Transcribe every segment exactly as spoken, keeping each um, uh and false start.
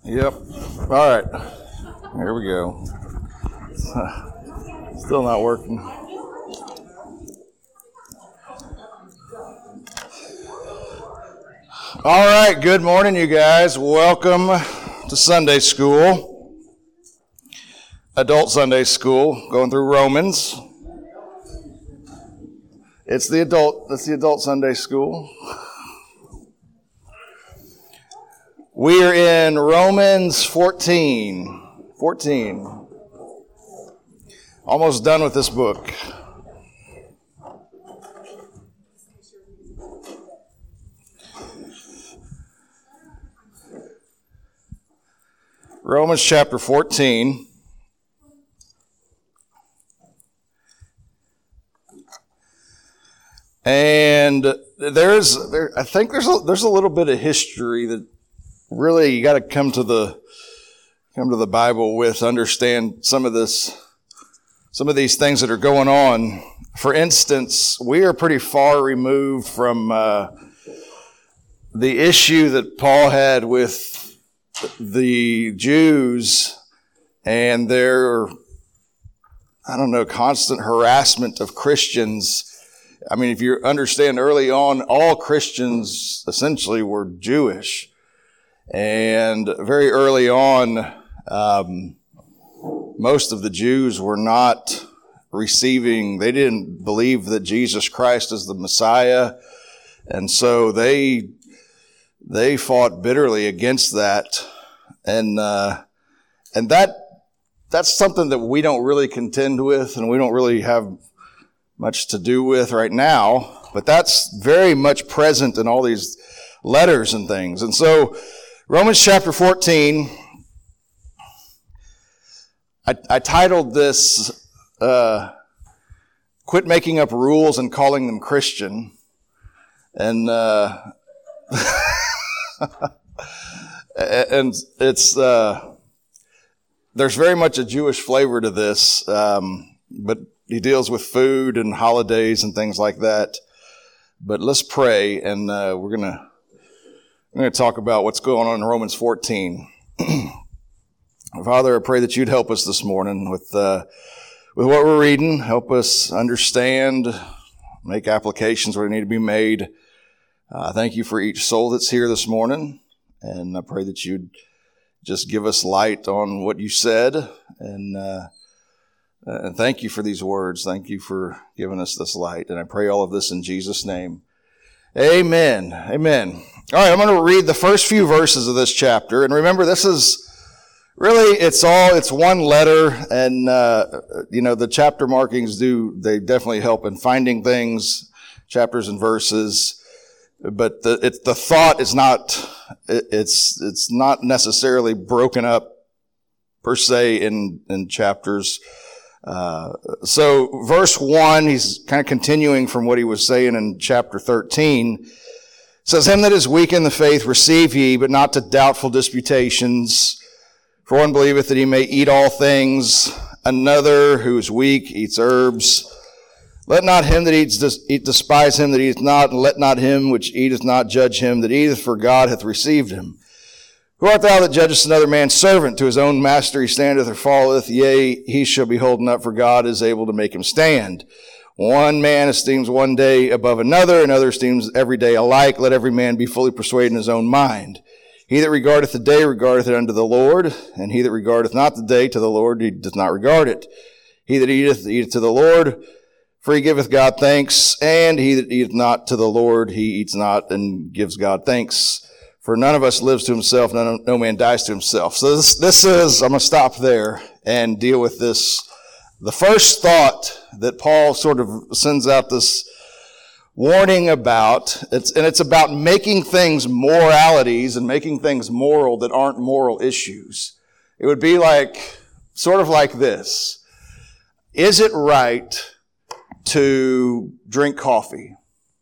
Yep. All right. Here we go. Still not working. All right. Good morning, you guys. Welcome to Sunday school. Adult Sunday school, going through Romans. It's the adult, it's the adult Sunday school. We are in Romans fourteen. fourteen. Almost done with this book. Romans chapter fourteen. And there's, there, I think there's a, there's a little bit of history that really you got to come to the come to the Bible with, understand some of this, some of these things that are going on. For instance, we are pretty far removed from uh, the issue that Paul had with the Jews and their, I don't know, constant harassment of Christians. I mean, if you understand early on, all Christians essentially were Jewish. And very early on, um, most of the Jews were not receiving, they didn't believe that Jesus Christ is the Messiah. And so they, they fought bitterly against that. And, uh, and that, that's something that we don't really contend with and we don't really have much to do with right now. But that's very much present in all these letters and things. And so, Romans chapter fourteen, I, I titled this, uh, Quit Making Up Rules and Calling Them Christian. And, uh, and it's, uh, there's very much a Jewish flavor to this, um, but he deals with food and holidays and things like that. But let's pray, and uh, we're going to I'm going to talk about what's going on in Romans fourteen. Father, I pray that you'd help us this morning with uh, with what we're reading. Help us understand, make applications where they need to be made. Uh, thank you for each soul that's here this morning. And I pray that you'd just give us light on what you said. And, uh, and thank you for these words. Thank you for giving us this light. And I pray all of this in Jesus' name. Amen. Amen. All right, I'm going to read the first few verses of this chapter. And remember, this is really, it's all, it's one letter. And, uh, you know, the chapter markings do, they definitely help in finding things, chapters and verses. But the, it, the thought is not, it, it's, it's not necessarily broken up per se in, in chapters. Uh, so verse one, he's kind of continuing from what he was saying in chapter thirteen. It says, him that is weak in the faith receive ye, but not to doubtful disputations. For one believeth that he may eat all things. Another who is weak eats herbs. Let not him that eats eat despise him that eateth not, and let not him which eateth not judge him that eateth, for God hath received him. Who art thou that judgest another man's servant? To his own master he standeth or falleth. Yea, he shall be holden up, for God is able to make him stand. One man esteems one day above another, another esteems every day alike. Let every man be fully persuaded in his own mind. He that regardeth the day regardeth it unto the Lord, and he that regardeth not the day to the Lord, he doth not regard it. He that eateth, eateth to the Lord, for he giveth God thanks, and he that eateth not to the Lord, he eats not and gives God thanks. For none of us lives to himself, none, no man dies to himself. So this, this is, I'm going to stop there and deal with this. The first thought that Paul sort of sends out this warning about, it's, and it's about making things moralities and making things moral that aren't moral issues. It would be like, sort of like this. Is it right to drink coffee?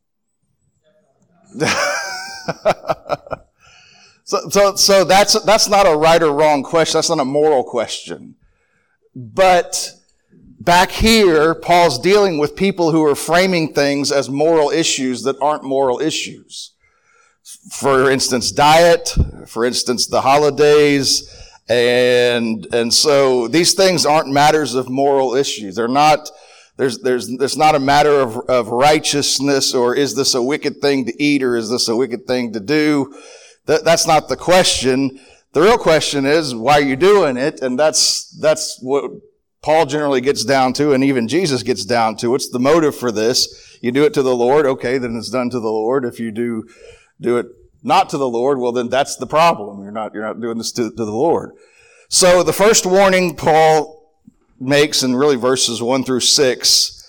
So, so, so that's, that's not a right or wrong question. That's not a moral question. But back here, Paul's dealing with people who are framing things as moral issues that aren't moral issues. For instance, diet, for instance, the holidays, and and so these things aren't matters of moral issues. They're not. There's there's there's not a matter of of righteousness, or is this a wicked thing to eat, or is this a wicked thing to do? That that's not the question. The real question is, why are you doing it? And that's that's what Paul generally gets down to, and even Jesus gets down to. What's the motive for this? You do it to the Lord, okay, then it's done to the Lord. If you do do it not to the Lord, well, then that's the problem. You're not you're not doing this to, to the Lord. So the first warning Paul makes in really verses one through six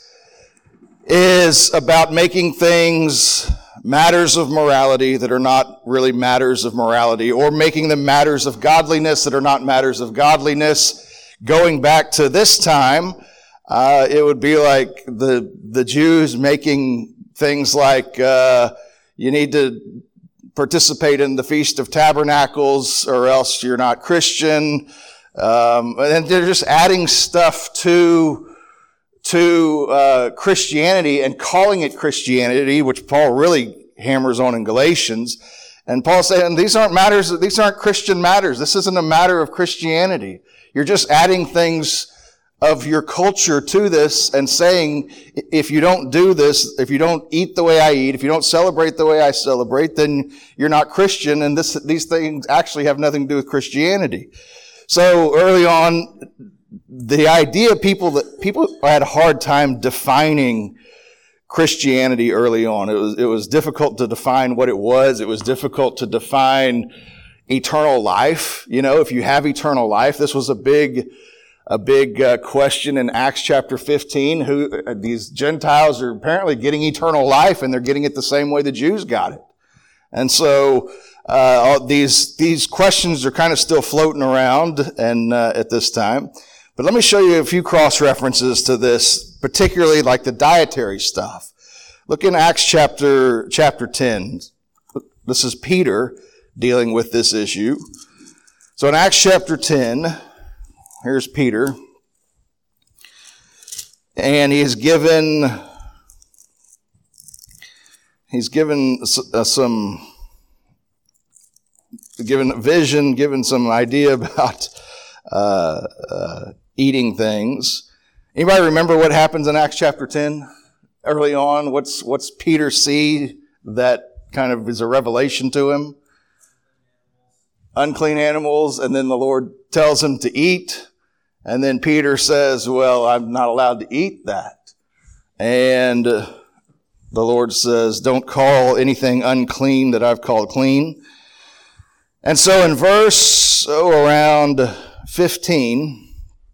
is about making things matters of morality that are not really matters of morality, or making them matters of godliness that are not matters of godliness. Going back to this time, uh, it would be like the the Jews making things like uh, you need to participate in the Feast of Tabernacles or else you're not Christian. Um, and they're just adding stuff to, to, uh, Christianity and calling it Christianity, which Paul really hammers on in Galatians. And Paul's saying, these aren't matters, these aren't Christian matters. This isn't a matter of Christianity. You're just adding things of your culture to this and saying, if you don't do this, if you don't eat the way I eat, if you don't celebrate the way I celebrate, then you're not Christian. And this, these things actually have nothing to do with Christianity. So early on, the idea people that people had a hard time defining Christianity early on. It was it was difficult to define what it was. It was difficult to define eternal life. You know, if you have eternal life, this was a big a big uh, question in Acts chapter fifteen. Who uh, these Gentiles are apparently getting eternal life, and they're getting it the same way the Jews got it, and so. Uh, these, these questions are kind of still floating around and, uh, at this time. But let me show you a few cross references to this, particularly like the dietary stuff. Look in Acts chapter, chapter ten. This is Peter dealing with this issue. So in Acts chapter ten, here's Peter. And he is given, he's given uh, some, given a vision, given some idea about uh, uh, eating things. Anybody remember what happens in Acts chapter ten early on? What's what's Peter see that kind of is a revelation to him? Unclean animals, and then the Lord tells him to eat. And then Peter says, well, I'm not allowed to eat that. And uh, the Lord says, don't call anything unclean that I've called clean. And so in verse oh, around fifteen,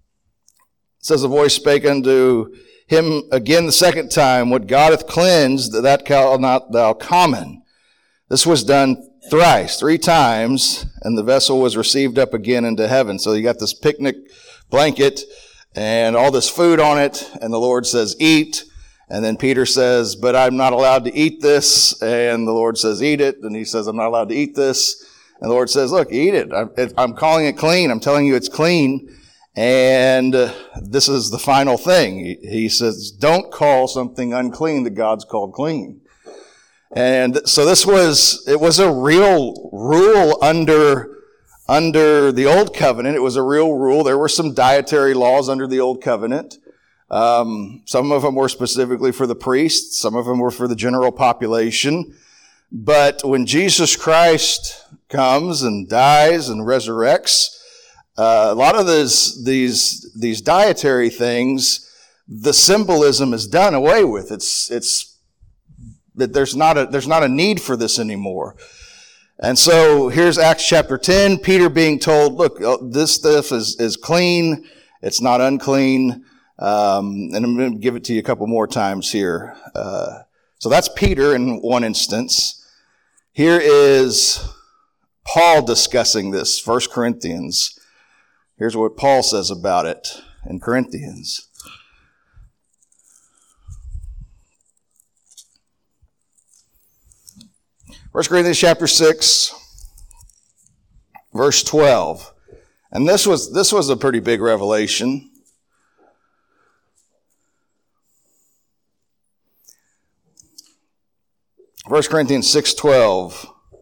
it says, a voice spake unto him again the second time, what God hath cleansed, that call not thou common. This was done thrice, three times, and the vessel was received up again into heaven. So you got this picnic blanket and all this food on it, and the Lord says, eat. And then Peter says, but I'm not allowed to eat this. And the Lord says, eat it. And he says, I'm not allowed to eat this. And the Lord says, look, eat it. I'm calling it clean. I'm telling you it's clean. And uh, this is the final thing. He says, don't call something unclean that God's called clean. And so this was, it was a real rule under, under the Old Covenant. It was a real rule. There were some dietary laws under the Old Covenant. Um, some of them were specifically for the priests. Some of them were for the general population. But when Jesus Christ comes and dies and resurrects, uh, a lot of these, these, these dietary things, the symbolism is done away with. It's, it's, that there's not a, there's not a need for this anymore. And so here's Acts chapter ten, Peter being told, look, this stuff is, is clean. It's not unclean. Um, and I'm going to give it to you a couple more times here. Uh, so that's Peter in one instance. Here is Paul discussing this, First Corinthians. Here's what Paul says about it in Corinthians. First Corinthians chapter six, verse twelve. And this was, this was a pretty big revelation. First Corinthians six twelve.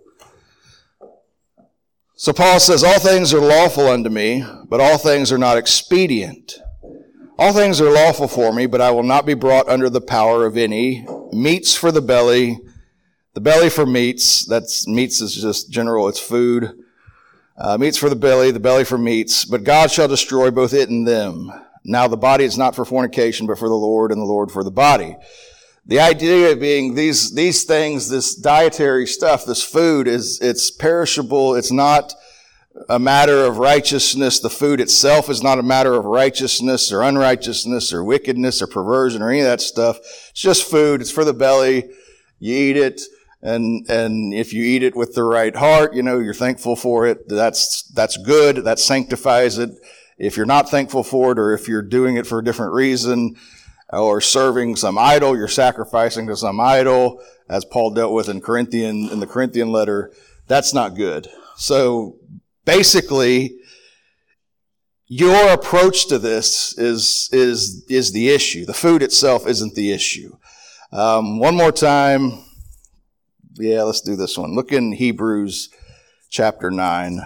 So Paul says, all things are lawful unto me, but all things are not expedient. All things are lawful for me, but I will not be brought under the power of any. Meats for the belly, the belly for meats. That's meats is just general, it's food. Uh, meats for the belly, the belly for meats. But God shall destroy both it and them. Now the body is not for fornication, but for the Lord, and the Lord for the body. The idea being these, these things, this dietary stuff, this food is, it's perishable. It's not a matter of righteousness. The food itself is not a matter of righteousness or unrighteousness or wickedness or perversion or any of that stuff. It's just food. It's for the belly. You eat it. And, and if you eat it with the right heart, you know, you're thankful for it. That's, that's good. That sanctifies it. If you're not thankful for it, or if you're doing it for a different reason, or serving some idol, you're sacrificing to some idol, as Paul dealt with in Corinthian, in the Corinthian letter, that's not good. So basically, your approach to this is, is, is the issue. The food itself isn't the issue. Um, one more time. Yeah, let's do this one. Look in Hebrews chapter nine.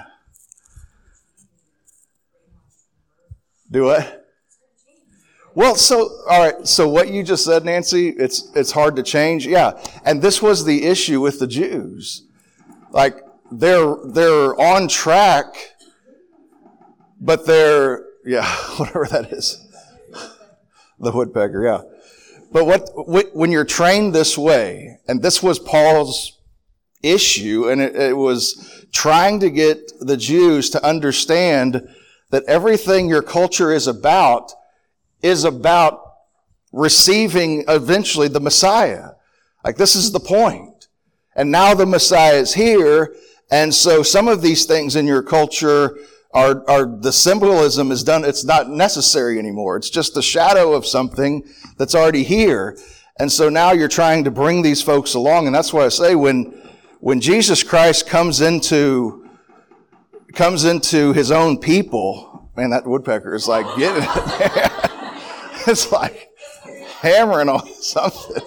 Do what? Well, so, all right, so what you just said, Nancy, it's, it's hard to change. Yeah. And this was the issue with the Jews. Like, they're, they're on track, but they're, yeah, whatever that is. The woodpecker, yeah. But what, when you're trained this way, and this was Paul's issue, and it, it was trying to get the Jews to understand that everything your culture is about is about receiving eventually the Messiah. Like, this is the point. And now the Messiah is here, and so some of these things in your culture are, are the symbolism is done, it's not necessary anymore. It's just the shadow of something that's already here. And so now you're trying to bring these folks along, and that's why I say when, when Jesus Christ comes into, comes into his own people, man, that woodpecker is like getting it. It's like hammering on something.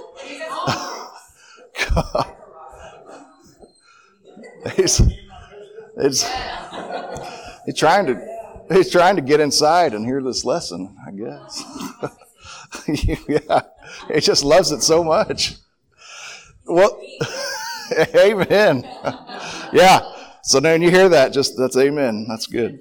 God. He's, it's, he's trying to, he's trying to get inside and hear this lesson, I guess. Yeah, he just loves it so much. Well, amen. Yeah. So then you hear that, just that's amen. That's good.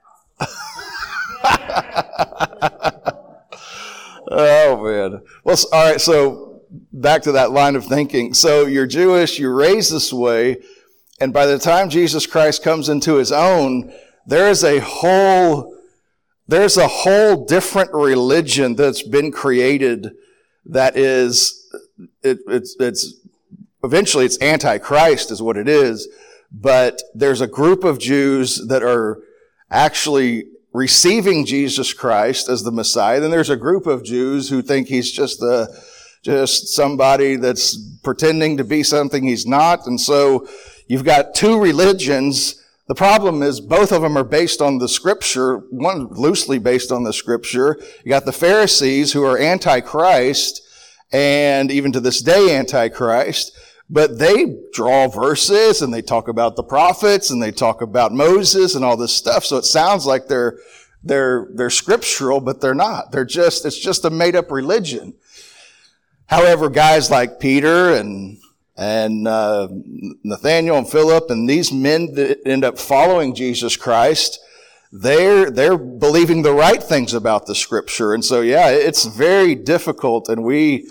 Oh, man. Well, all right, so back to that line of thinking. So you're Jewish, you're raised this way, and by the time Jesus Christ comes into his own, there is a whole, there's a whole different religion that's been created that is, it, it's, it's, eventually it's anti-Christ is what it is, but there's a group of Jews that are actually receiving Jesus Christ as the Messiah. Then there's a group of Jews who think he's just a, just somebody that's pretending to be something he's not. And so you've got two religions. The problem is both of them are based on the scripture, one loosely based on the scripture. You got the Pharisees who are anti-Christ and even to this day anti-Christ. But they draw verses and they talk about the prophets and they talk about Moses and all this stuff. So it sounds like they're, they're, they're scriptural, but they're not. They're just, it's just a made up religion. However, guys like Peter and, and, uh, Nathaniel and Philip and these men that end up following Jesus Christ, they're, they're believing the right things about the scripture. And so, yeah, it's very difficult, and we,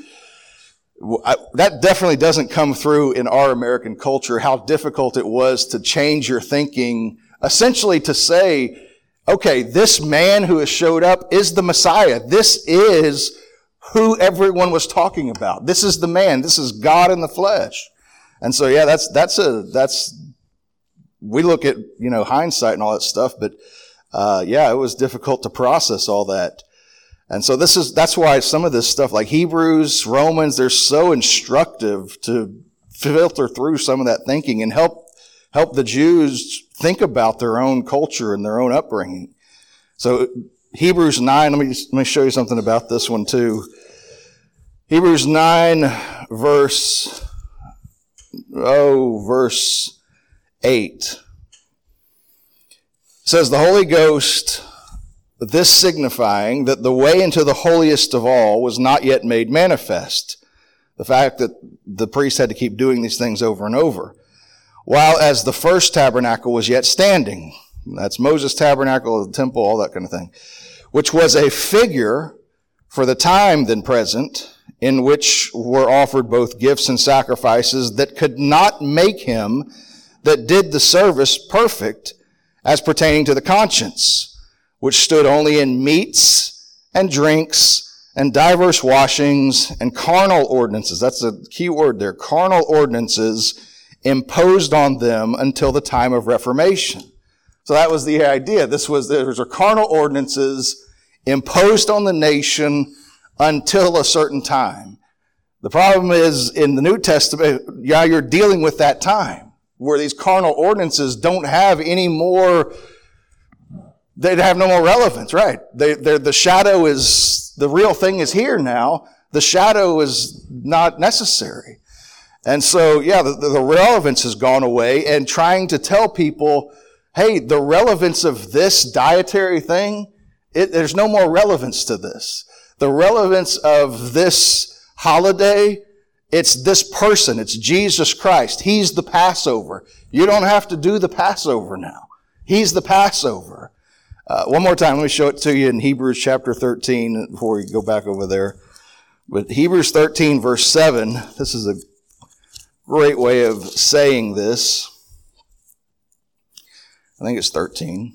I, that definitely doesn't come through in our American culture, how difficult it was to change your thinking, essentially to say, okay, this man who has showed up is the Messiah. This is who everyone was talking about. This is the man. This is God in the flesh. And so, yeah, that's, that's a, that's, we look at, you know, hindsight and all that stuff, but, uh, yeah, it was difficult to process all that. And so this is, that's why some of this stuff like Hebrews, Romans, they're so instructive to filter through some of that thinking and help, help the Jews think about their own culture and their own upbringing. So Hebrews nine, let me, let me show you something about this one too. Hebrews nine verse, oh, verse eight. says the Holy Ghost, this signifying that the way into the holiest of all was not yet made manifest. The fact that the priest had to keep doing these things over and over. While as the first tabernacle was yet standing. That's Moses' tabernacle, the temple, all that kind of thing. Which was a figure for the time then present, in which were offered both gifts and sacrifices that could not make him that did the service perfect as pertaining to the conscience, which stood only in meats and drinks and diverse washings and carnal ordinances. That's a key word there. Carnal ordinances imposed on them until the time of Reformation. So that was the idea. This was, there were carnal ordinances imposed on the nation until a certain time. The problem is in the New Testament, yeah, you're dealing with that time where these carnal ordinances don't have any more, they have no more relevance, right? They, the shadow is, the real thing is here now. The shadow is not necessary. And so, yeah, the, the relevance has gone away, and trying to tell people, hey, the relevance of this dietary thing, it, there's no more relevance to this. The relevance of this holiday, it's this person. It's Jesus Christ. He's the Passover. You don't have to do the Passover now. He's the Passover. Uh, one more time, let me show it to you in Hebrews chapter thirteen before we go back over there. But Hebrews thirteen verse seven, this is a great way of saying this. I think it's thirteen.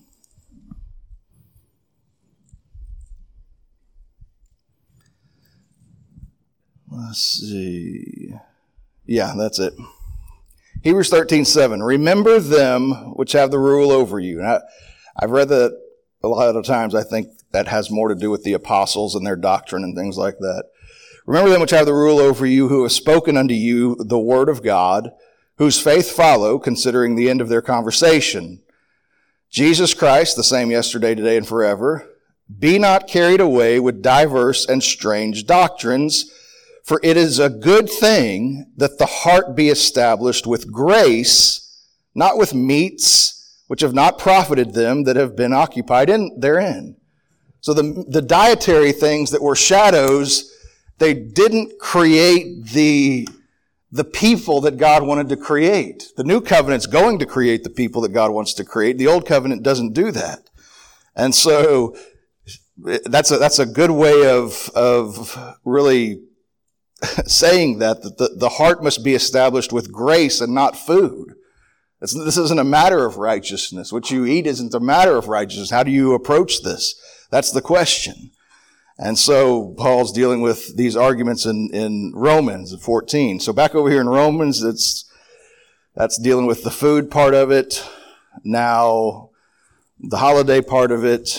Let's see. Yeah, that's it. Hebrews thirteen seven. Remember them which have the rule over you. And I, I've read that a lot of times. I think that has more to do with the apostles and their doctrine and things like that. Remember them which have the rule over you, who have spoken unto you the word of God, whose faith follow, considering the end of their conversation. Jesus Christ, the same yesterday, today, and forever. Be not carried away with diverse and strange doctrines, for it is a good thing that the heart be established with grace, not with meats, which have not profited them that have been occupied in therein. So the, the dietary things that were shadows, they didn't create the, the people that God wanted to create. The new covenant's going to create the people that God wants to create. The old covenant doesn't do that. And so that's a, that's a good way of, of really saying that, that the, the heart must be established with grace and not food. It's, this isn't a matter of righteousness. What you eat isn't a matter of righteousness. How do you approach this? That's the question. And so Paul's dealing with these arguments in, in Romans fourteen. So back over here in Romans, it's, that's dealing with the food part of it. Now, the holiday part of it.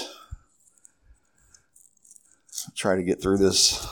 I'll try to get through this.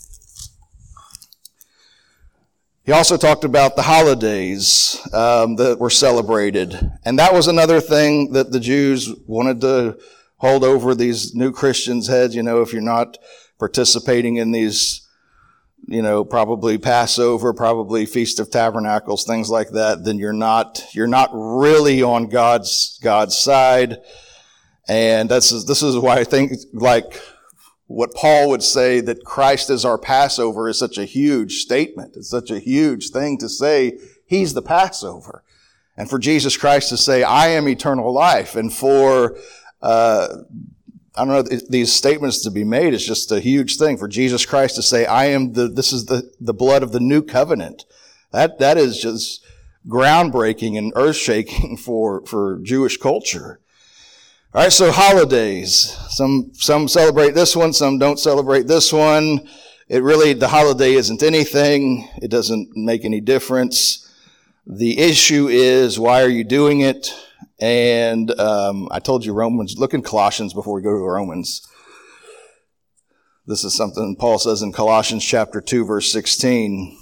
He also talked about the holidays um, that were celebrated. And that was another thing that the Jews wanted to hold over these new Christians' heads. You know, if you're not participating in these, you know, probably Passover, probably Feast of Tabernacles, things like that, then you're not, you're not really on God's, God's side. And that's, this is why I think, like, what Paul would say, that Christ is our Passover, is such a huge statement. It's such a huge thing to say, He's the Passover. And for Jesus Christ to say, I am eternal life. And for, uh, I don't know, these statements to be made is just a huge thing. For Jesus Christ to say, I am the, this is the, the blood of the new covenant. That, that is just groundbreaking and earth-shaking for, for Jewish culture. All right, so holidays. Some, some celebrate this one, some don't celebrate this one. It really, the holiday isn't anything. It doesn't make any difference. The issue is, why are you doing it? And, um, I told you Romans, look in Colossians before we go to Romans. This is something Paul says in Colossians chapter two, verse sixteen.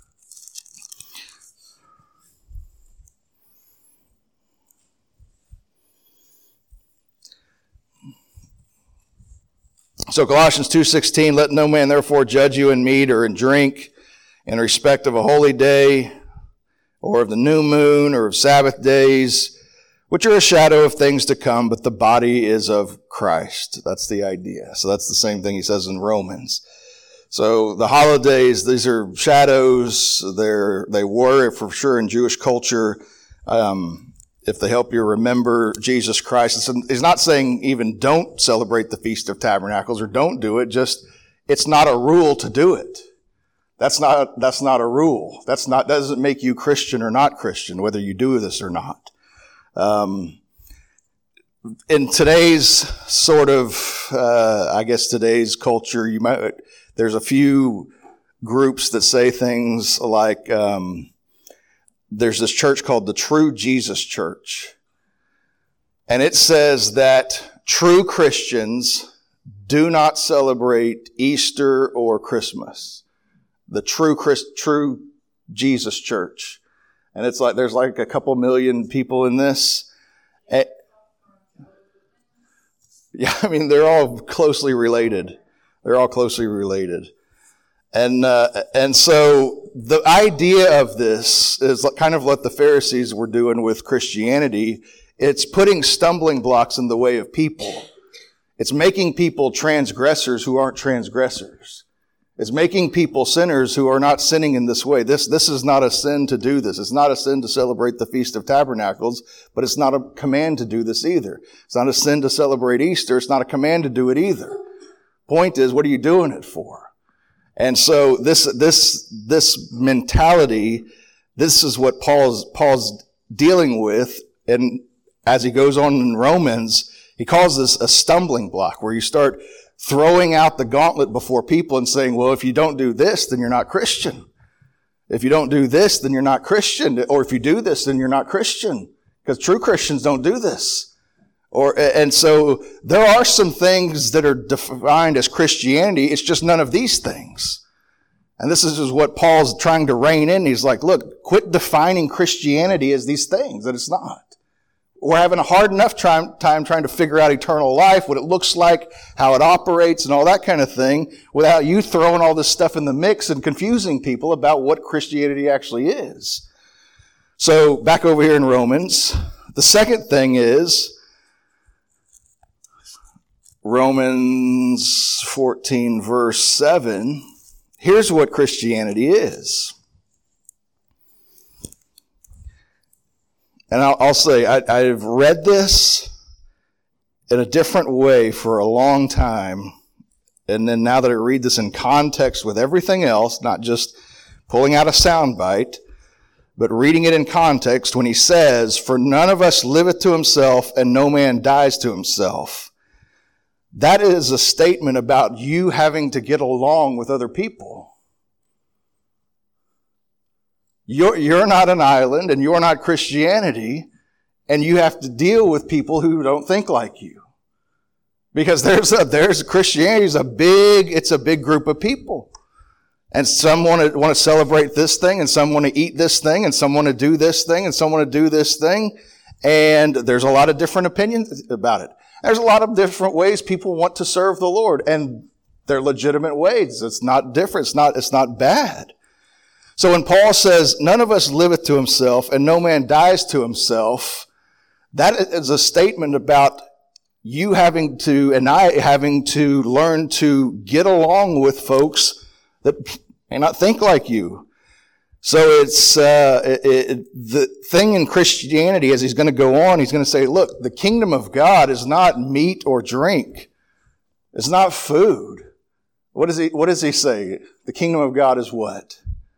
So Colossians two sixteen, let no man therefore judge you in meat or in drink, in respect of a holy day, or of the new moon, or of Sabbath days, which are a shadow of things to come, but the body is of Christ. That's the idea. So that's the same thing he says in Romans. So the holidays, these are shadows. They're, they were for sure in Jewish culture. Um, if they help you remember Jesus Christ, it's, he's not saying even don't celebrate the Feast of Tabernacles or don't do it. Just, it's not a rule to do it. That's not, that's not a rule. That's not, that doesn't make you Christian or not Christian, whether you do this or not. Um, in today's sort of, uh, I guess today's culture, you might, there's a few groups that say things like, um, there's this church called the True Jesus Church. And it says that true Christians do not celebrate Easter or Christmas. The True Christ, True Jesus Church. And it's like, there's like a couple million people in this. And, yeah, I mean, they're all closely related. They're all closely related. And, uh, and so the idea of this is kind of what the Pharisees were doing with Christianity. It's putting stumbling blocks in the way of people. It's making people transgressors who aren't transgressors. It's making people sinners who are not sinning in this way. This, this is not a sin to do this. It's not a sin to celebrate the Feast of Tabernacles, but it's not a command to do this either. It's not a sin to celebrate Easter. It's not a command to do it either. Point is, what are you doing it for? And so this, this, this mentality, this is what Paul's, Paul's dealing with. And as he goes on in Romans, he calls this a stumbling block, where you start throwing out the gauntlet before people and saying, well, if you don't do this, then you're not Christian. If you don't do this, then you're not Christian. Or if you do this, then you're not Christian. Because true Christians don't do this. Or, and so there are some things that are defined as Christianity. It's just none of these things. And this is what Paul's trying to rein in. He's like, look, quit defining Christianity as these things that it's not. We're having a hard enough time, time trying to figure out eternal life, what it looks like, how it operates, and all that kind of thing, without you throwing all this stuff in the mix and confusing people about what Christianity actually is. So, back over here in Romans, the second thing is Romans fourteen, verse seven. Here's what Christianity is. And I'll, I'll say, I, I've read this in a different way for a long time. And then now that I read this in context with everything else, not just pulling out a soundbite, but reading it in context when he says, for none of us liveth to himself and no man dies to himself. That is a statement about you having to get along with other people. You're, you're not an island and you're not Christianity, and you have to deal with people who don't think like you. Because there's a, there's Christianity is a big, it's a big group of people. And some want to, want to celebrate this thing, and some want to eat this thing, and some want to do this thing, and some want to do this thing. And there's a lot of different opinions about it. There's a lot of different ways people want to serve the Lord, and they're legitimate ways. It's not different. It's not, it's not bad. So when Paul says, none of us liveth to himself and no man dies to himself, that is a statement about you having to, and I having to learn to get along with folks that may not think like you. So it's, uh, it, it, the thing in Christianity, as he's going to go on, he's going to say, look, the kingdom of God is not meat or drink. It's not food. What does he, what does he say? The kingdom of God is what?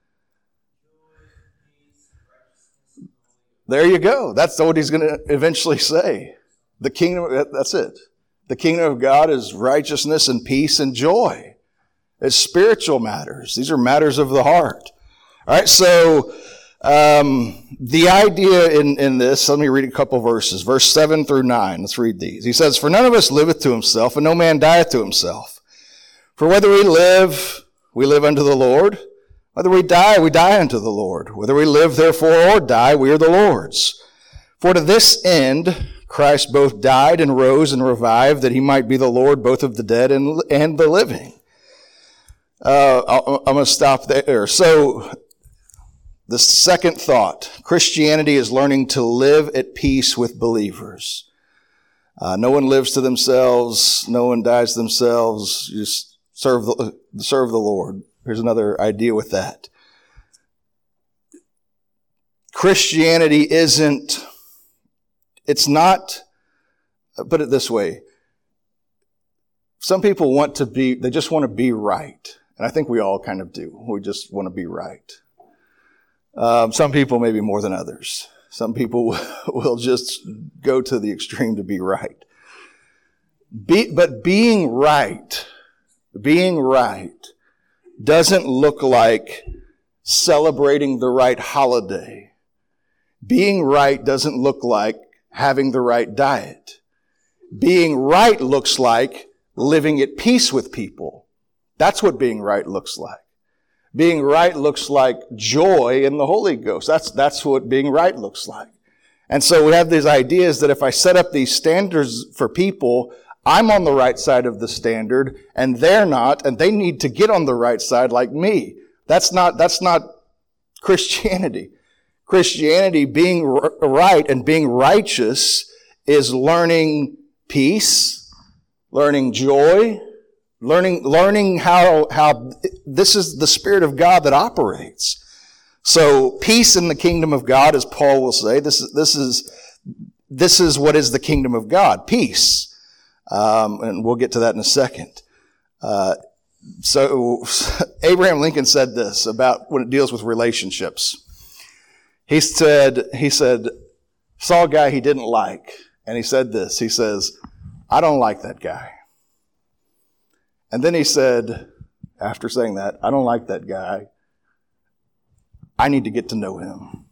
There you go. That's what he's going to eventually say. The kingdom, that's it. The kingdom of God is righteousness and peace and joy. It's spiritual matters. These are matters of the heart. All right, so um, the idea in, in this, let me read a couple verses. Verse seven through nine. Let's read these. He says, for none of us liveth to himself, and no man dieth to himself. For whether we live, we live unto the Lord. Whether we die, we die unto the Lord. Whether we live, therefore, or die, we are the Lord's. For to this end Christ both died and rose and revived, that he might be the Lord both of the dead and, and the living. Uh, I'm going to stop there. So, The second thought, Christianity is learning to live at peace with believers. Uh, no one lives to themselves. No one dies to themselves. You just serve the, serve the Lord. Here's another idea with that. Christianity isn't, it's not, put it this way. Some people want to be, they just want to be right. And I think we all kind of do. We just want to be right. Um, some people maybe more than others. Some people will just go to the extreme to be right. Be, but being right, being right doesn't look like celebrating the right holiday. Being right doesn't look like having the right diet. Being right looks like living at peace with people. That's what being right looks like. Being right looks like joy in the Holy Ghost. That's, that's what being right looks like. And so we have these ideas that if I set up these standards for people, I'm on the right side of the standard and they're not, and they need to get on the right side like me. That's not, that's not Christianity. Christianity, being right and being righteous, is learning peace, learning joy, learning, learning how, how this is the Spirit of God that operates. So peace in the kingdom of God, as Paul will say, this is, this is, this is what is the kingdom of God, peace. Um, and we'll get to that in a second. Uh, so Abraham Lincoln said this about when it deals with relationships. He said, he said, saw a guy he didn't like, and he said this. He says, I don't like that guy. And then he said, after saying that, I don't like that guy. I need to get to know him.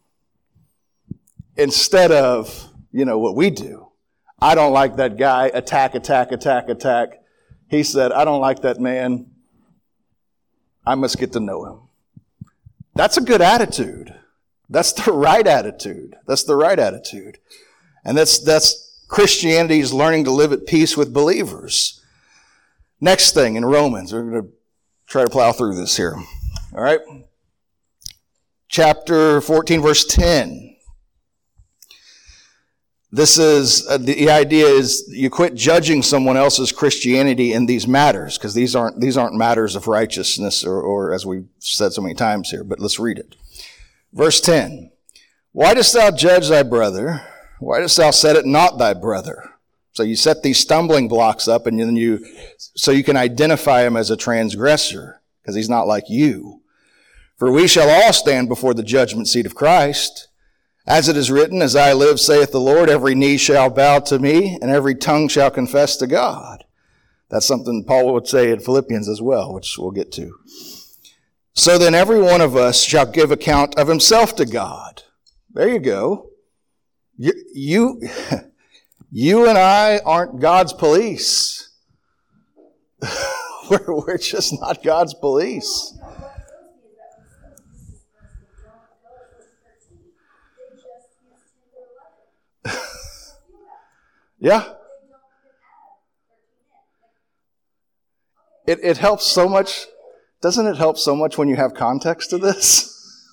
Instead of, you know, what we do. I don't like that guy. Attack, attack, attack, attack. He said, I don't like that man. I must get to know him. That's a good attitude. That's the right attitude. That's the right attitude. And that's, that's Christianity's learning to live at peace with believers. Next thing in Romans, we're going to try to plow through this here. All right. Chapter fourteen, verse ten. This is, uh, the idea is you quit judging someone else's Christianity in these matters, because these aren't, these aren't matters of righteousness or, or as we've said so many times here, but let's read it. Verse ten. Why dost thou judge thy brother? Why dost thou set it not thy brother? So you set these stumbling blocks up and then you, so you can identify him as a transgressor, because he's not like you. For we shall all stand before the judgment seat of Christ. As it is written, as I live, saith the Lord, every knee shall bow to me, and every tongue shall confess to God. That's something Paul would say in Philippians as well, which we'll get to. So then every one of us shall give account of himself to God. There you go. You, you, you and I aren't God's police. we're, we're just not God's police. Yeah. It, it helps so much. Doesn't it help so much when you have context to this?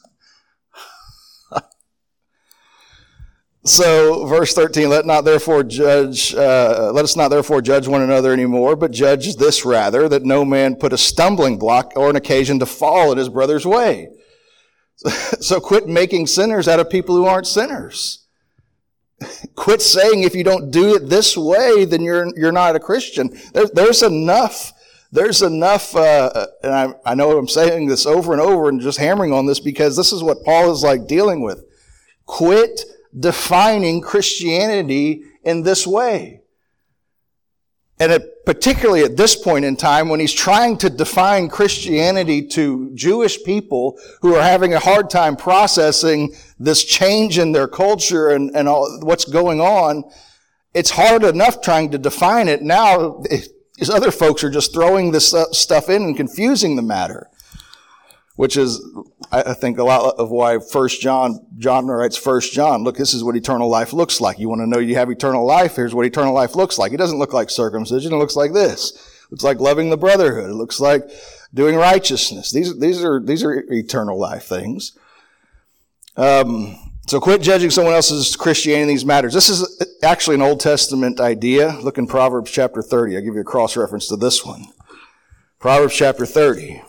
So, verse thirteen, let not therefore judge, uh, let us not therefore judge one another anymore, but judge this rather, that no man put a stumbling block or an occasion to fall in his brother's way. So quit making sinners out of people who aren't sinners. Quit saying if you don't do it this way, then you're you're not a Christian. There, there's enough. There's enough, uh, and I, I know I'm saying this over and over and just hammering on this because this is what Paul is like dealing with. Quit defining Christianity in this way. And it, particularly at this point in time when he's trying to define Christianity to Jewish people who are having a hard time processing this change in their culture and, and all what's going on, it's hard enough trying to define it. Now, these other folks are just throwing this stuff in and confusing the matter, which is, I think, a lot of why First John, John writes First John. Look, this is what eternal life looks like. You want to know you have eternal life? Here's what eternal life looks like. It doesn't look like circumcision. It looks like this. It looks like loving the brotherhood. It looks like doing righteousness. These, these are, these are eternal life things. Um, so quit judging someone else's Christianity in these matters. This is actually an Old Testament idea. Look in Proverbs chapter thirty. I'll give you a cross-reference to this one. Proverbs chapter thirty.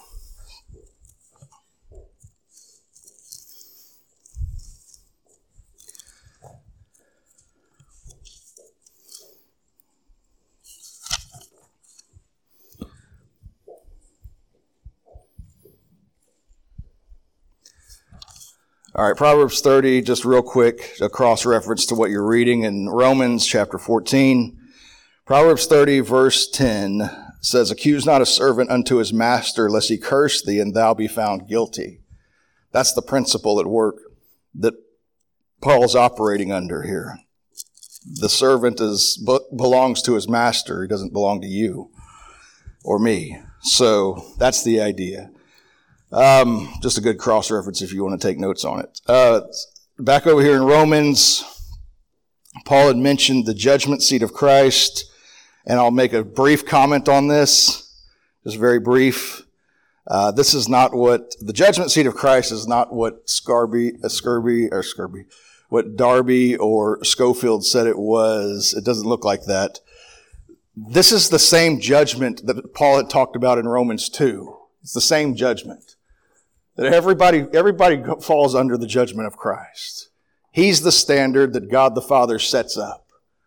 All right, Proverbs thirty, just real quick, a cross-reference to what you're reading in Romans chapter fourteen. Proverbs thirty, verse ten says, "Accuse not a servant unto his master, lest he curse thee, and thou be found guilty." That's the principle at work that Paul's operating under here. The servant is belongs to his master. He doesn't belong to you or me. So that's the idea. Um, just a good cross-reference if you want to take notes on it. Uh, back over here in Romans, Paul had mentioned the judgment seat of Christ, and I'll make a brief comment on this, just very brief. Uh, this is not what, the judgment seat of Christ is not what Scarby, uh, Scurby, or Scurby, what Darby or Schofield said it was. It doesn't look like that. This is the same judgment that Paul had talked about in Romans two. It's the same judgment. That everybody, everybody falls under the judgment of Christ. He's the standard that God the Father sets up.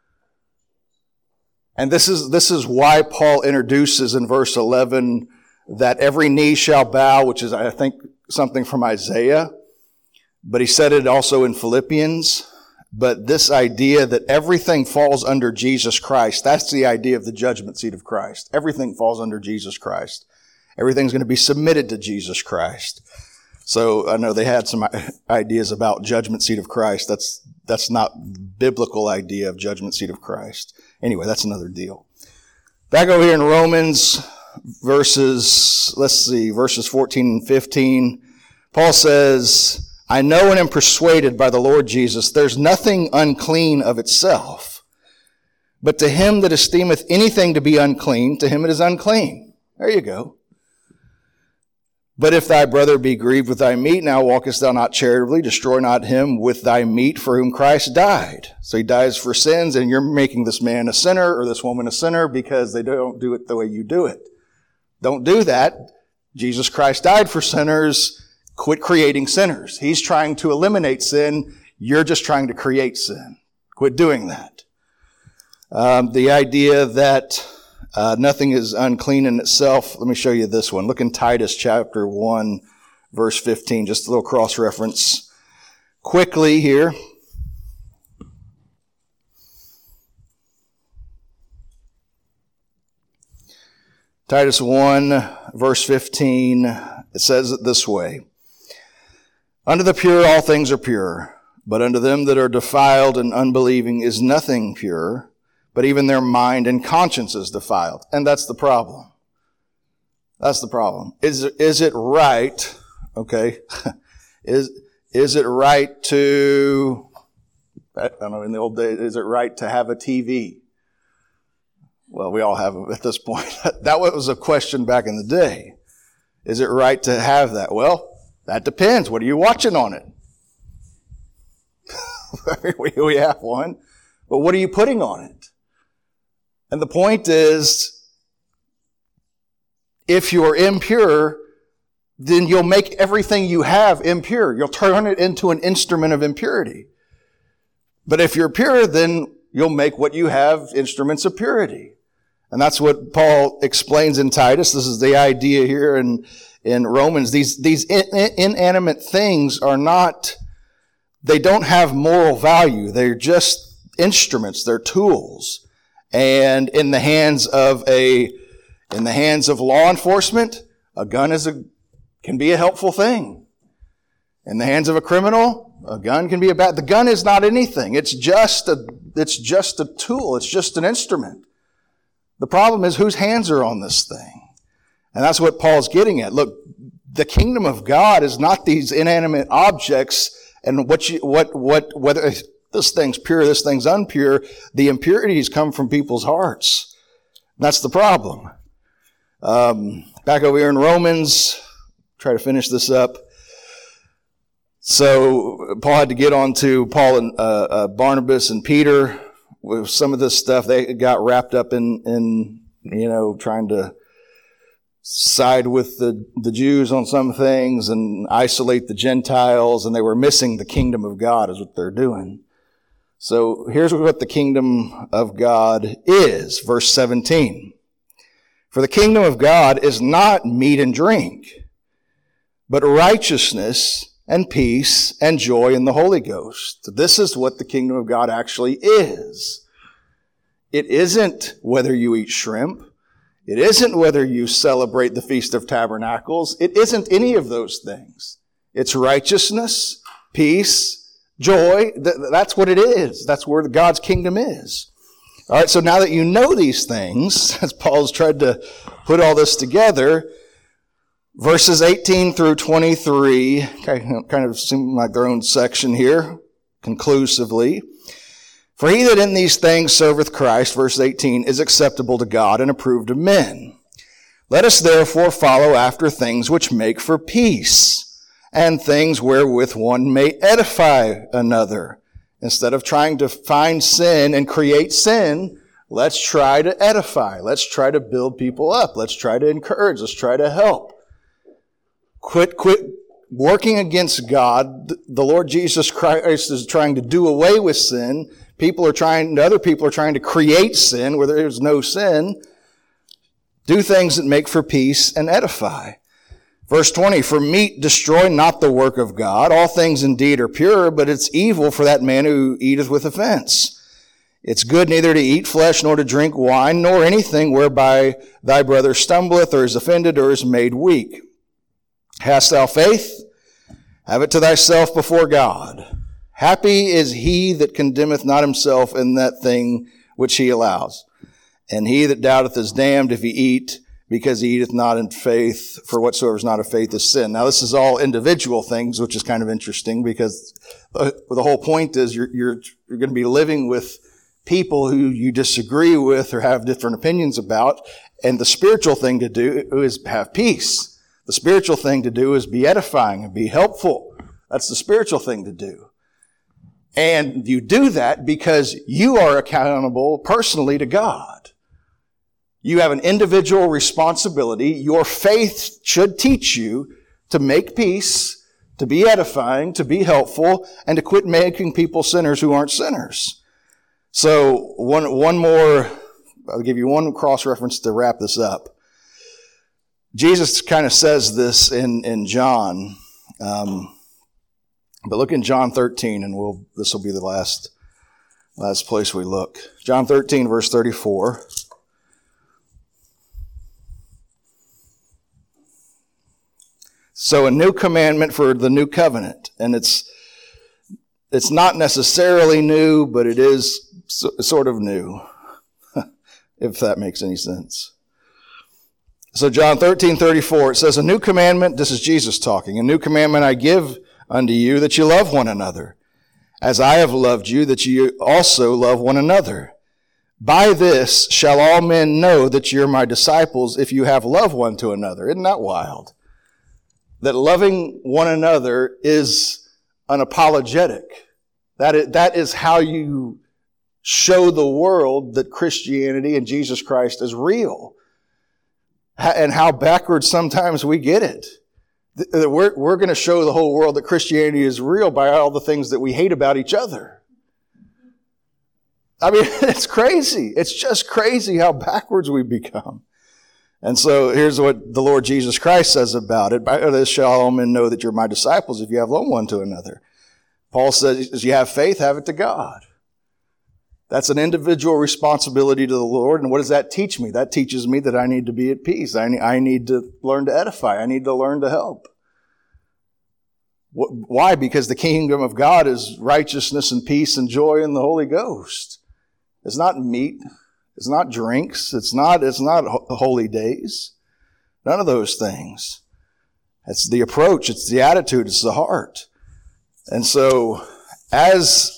And this is, this is why Paul introduces in verse eleven that every knee shall bow, which is, I think, something from Isaiah. But he said it also in Philippians. But this idea that everything falls under Jesus Christ, that's the idea of the judgment seat of Christ. Everything falls under Jesus Christ. Everything's going to be submitted to Jesus Christ. So I know they had some ideas about judgment seat of Christ. That's, that's not biblical idea of judgment seat of Christ. Anyway, that's another deal. Back over here in Romans verses, let's see, verses fourteen and fifteen. Paul says, "I know and am persuaded by the Lord Jesus, there's nothing unclean of itself. But to him that esteemeth anything to be unclean, to him it is unclean." There you go. "But if thy brother be grieved with thy meat, now walkest thou not charitably, destroy not him with thy meat for whom Christ died." So he dies for sins, and you're making this man a sinner or this woman a sinner because they don't do it the way you do it. Don't do that. Jesus Christ died for sinners. Quit creating sinners. He's trying to eliminate sin. You're just trying to create sin. Quit doing that. Um, the idea that Uh, nothing is unclean in itself. Let me show you this one. Look in Titus chapter one, verse fifteen. Just a little cross-reference. Quickly here. Titus one, verse fifteen. It says it this way. "Unto the pure all things are pure, but unto them that are defiled and unbelieving is nothing pure, but even their mind and conscience is defiled." And that's the problem. That's the problem. Is, is it right, okay, is, is it right to, I don't know, in the old days, is it right to have a T V? Well, we all have them at this point. That was a question back in the day. Is it right to have that? Well, that depends. What are you watching on it? We have one. But what are you putting on it? And the point is, if you're impure, then you'll make everything you have impure. You'll turn it into an instrument of impurity. But if you're pure, then you'll make what you have instruments of purity. And that's what Paul explains in Titus. This is the idea here in, in Romans. These, these in, inanimate things are not, they don't have moral value. They're just instruments. They're tools. And in the hands of a, in the hands of law enforcement, a gun is a, can be a helpful thing. In the hands of a criminal, a gun can be a bad, the gun is not anything. It's just a, it's just a tool. It's just an instrument. The problem is whose hands are on this thing. And that's what Paul's getting at. Look, the kingdom of God is not these inanimate objects and what you, what, what, whether, this thing's pure, this thing's unpure. The impurities come from people's hearts. That's the problem. Um, back over here in Romans, try to finish this up. So Paul had to get on to Paul and uh, uh, Barnabas and Peter with some of this stuff. They got wrapped up in, in you know, trying to side with the, the Jews on some things and isolate the Gentiles, and they were missing the kingdom of God is what they're doing. So here's what the kingdom of God is, verse seventeen. For the kingdom of God is not meat and drink, but righteousness and peace and joy in the Holy Ghost. This is what the kingdom of God actually is. It isn't whether you eat shrimp. It isn't whether you celebrate the Feast of Tabernacles. It isn't any of those things. It's righteousness, peace, joy. That's what it is. That's where God's kingdom is. All right, so now that you know these things, as Paul's tried to put all this together, verses eighteen through twenty-three, kind of seem like their own section here, conclusively. For he that in these things serveth Christ, verse eighteen, is acceptable to God and approved of men. Let us therefore follow after things which make for peace, and things wherewith one may edify another. Instead of trying to find sin and create sin, let's try to edify. Let's try to build people up. Let's try to encourage. Let's try to help. Quit, quit working against God. The Lord Jesus Christ is trying to do away with sin. People are trying, other people are trying to create sin where there's no sin. Do things that make for peace and edify. Verse twenty, for meat destroy not the work of God. All things indeed are pure, but it's evil for that man who eateth with offense. It's good neither to eat flesh, nor to drink wine, nor anything whereby thy brother stumbleth, or is offended, or is made weak. Hast thou faith? Have it to thyself before God. Happy is he that condemneth not himself in that thing which he allows. And he that doubteth is damned if he eat, because he eateth not in faith, for whatsoever is not of faith is sin. Now, this is all individual things, which is kind of interesting, because the whole point is you're, you're, you're going to be living with people who you disagree with or have different opinions about, and the spiritual thing to do is have peace. The spiritual thing to do is be edifying and be helpful. That's the spiritual thing to do. And you do that because you are accountable personally to God. You have an individual responsibility. Your faith should teach you to make peace, to be edifying, to be helpful, and to quit making people sinners who aren't sinners. So one, one more, I'll give you one cross-reference to wrap this up. Jesus kind of says this in, in John, um, but look in John thirteen, and we'll, this will be the last, last place we look. John thirteen, verse thirty-four. So a new commandment for the new covenant. And it's it's not necessarily new, but it is so, sort of new, if that makes any sense. So John thirteen thirty-four, it says, a new commandment, this is Jesus talking, a new commandment I give unto you, that you love one another, as I have loved you, that you also love one another. By this shall all men know that you're my disciples, if you have love one to another. Isn't that wild? That loving one another is unapologetic. That is, that is how you show the world that Christianity and Jesus Christ is real. And how backwards sometimes we get it. We're, we're going to show the whole world that Christianity is real by all the things that we hate about each other. I mean, it's crazy. It's just crazy how backwards we become. And so here's what the Lord Jesus Christ says about it. By this shall all men know that you're my disciples, if you have love one to another. Paul says, as you have faith, have it to God. That's an individual responsibility to the Lord. And what does that teach me? That teaches me that I need to be at peace. I need, I need to learn to edify. I need to learn to help. Why? Because the kingdom of God is righteousness and peace and joy in the Holy Ghost. It's not meat. It's not drinks. It's not, it's not holy days. None of those things. It's the approach. It's the attitude. It's the heart. And so as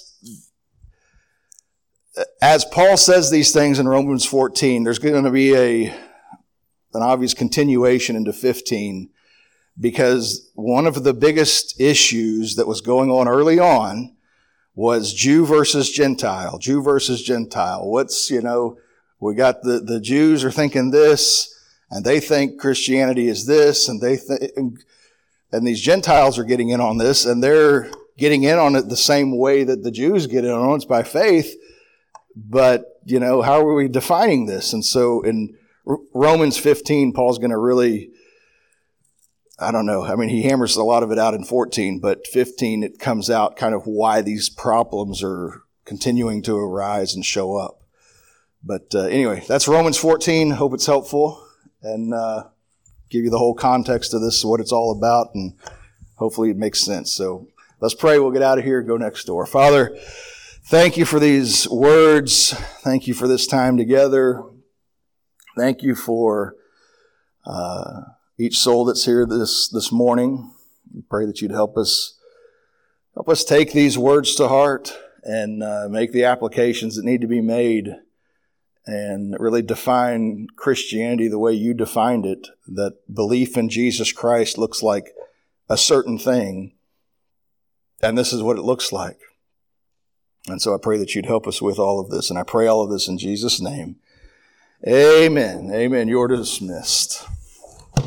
As Paul says these things in Romans fourteen, there's going to be a, an obvious continuation into fifteen. because one of the biggest issues that was going on early on was Jew versus Gentile, Jew versus Gentile. What's, you know, we got the, the Jews are thinking this, and they think Christianity is this, and they think, and these Gentiles are getting in on this, and they're getting in on it the same way that the Jews get in on it, it's by faith. But, you know, how are we defining this? And so in Romans fifteen, Paul's going to really, I don't know, I mean, he hammers a lot of it out in fourteen, but fifteen, it comes out kind of why these problems are continuing to arise and show up. But uh, anyway, that's Romans fourteen. Hope it's helpful and uh, give you the whole context of this, what it's all about, and hopefully it makes sense. So let's pray. We'll get out of here and go next door. Father, thank you for these words. Thank you for this time together. Thank you for uh, each soul that's here this, this morning. We pray that you'd help us, help us take these words to heart and uh, make the applications that need to be made and really define Christianity the way you defined it, that belief in Jesus Christ looks like a certain thing, and this is what it looks like. And so I pray that you'd help us with all of this, and I pray all of this in Jesus' name. Amen. Amen. You're dismissed.